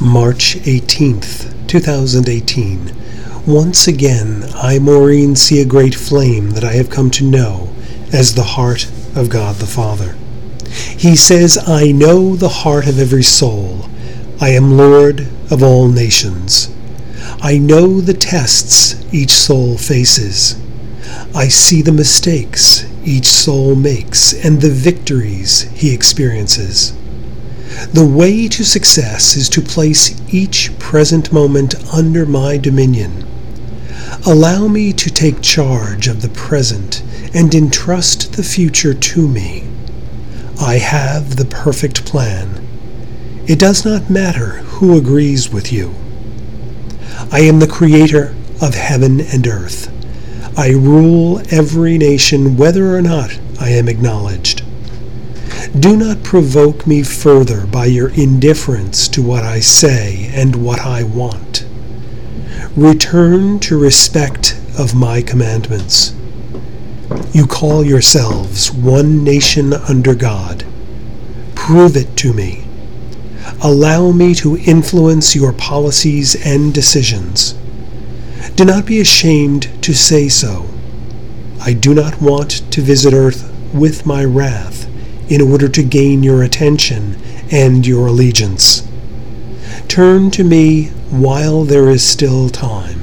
March 18th, 2018. Once again, I, Maureen, see a great flame that I have come to know as the heart of God the Father. He says, I know the heart of every soul. I am Lord of all nations. I know the tests each soul faces. I see the mistakes each soul makes and the victories he experiences. The way to success is to place each present moment under my dominion. Allow me to take charge of the present and entrust the future to me. I have the perfect plan. It does not matter who agrees with you. I am the creator of heaven and earth. I rule every nation whether or not I am acknowledged. Do not provoke me further by your indifference to what I say and what I want. Return to respect of my commandments. You call yourselves one nation under God. Prove it to me. Allow me to influence your policies and decisions. Do not be ashamed to say so. I do not want to visit earth with my wrath in order to gain your attention and your allegiance. Turn to me while there is still time.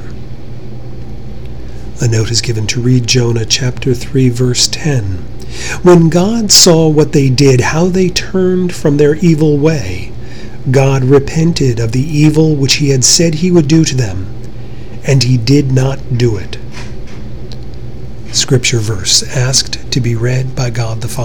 A note is given to read Jonah chapter 3, verse 10. When God saw what they did, how they turned from their evil way, God repented of the evil which he had said he would do to them, and he did not do it. Scripture verse asked to be read by God the Father.